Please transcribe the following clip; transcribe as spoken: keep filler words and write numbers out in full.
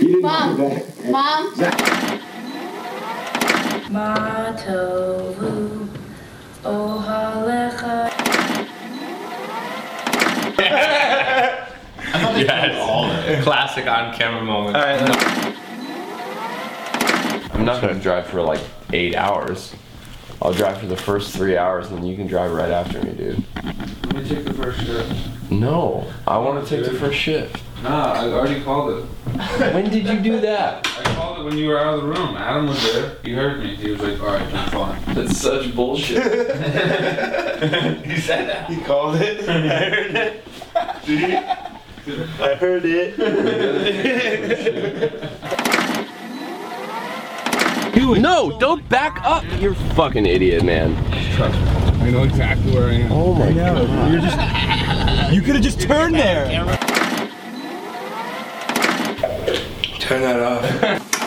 didn't Mom. do that. Mom. Matovu Ohalecha. I thought they yes. all that. Classic on camera moment. All right, no. I'm not gonna drive for like eight hours. I'll drive for the first three hours and then you can drive right after me, dude. Let me take the first shift. No, I want to take the first shift. Nah, I already called it. When did you do that? I called it when you were out of the room. Adam was there. He heard me. He was like, all right, I'm fine. That's such bullshit. He said that. He called it. I heard it. See? I heard it. Dude, no, don't back up. You're a fucking idiot, man. Trust me. I know exactly where I am. Oh my god. You're just. You could have just turned there. Turn that off.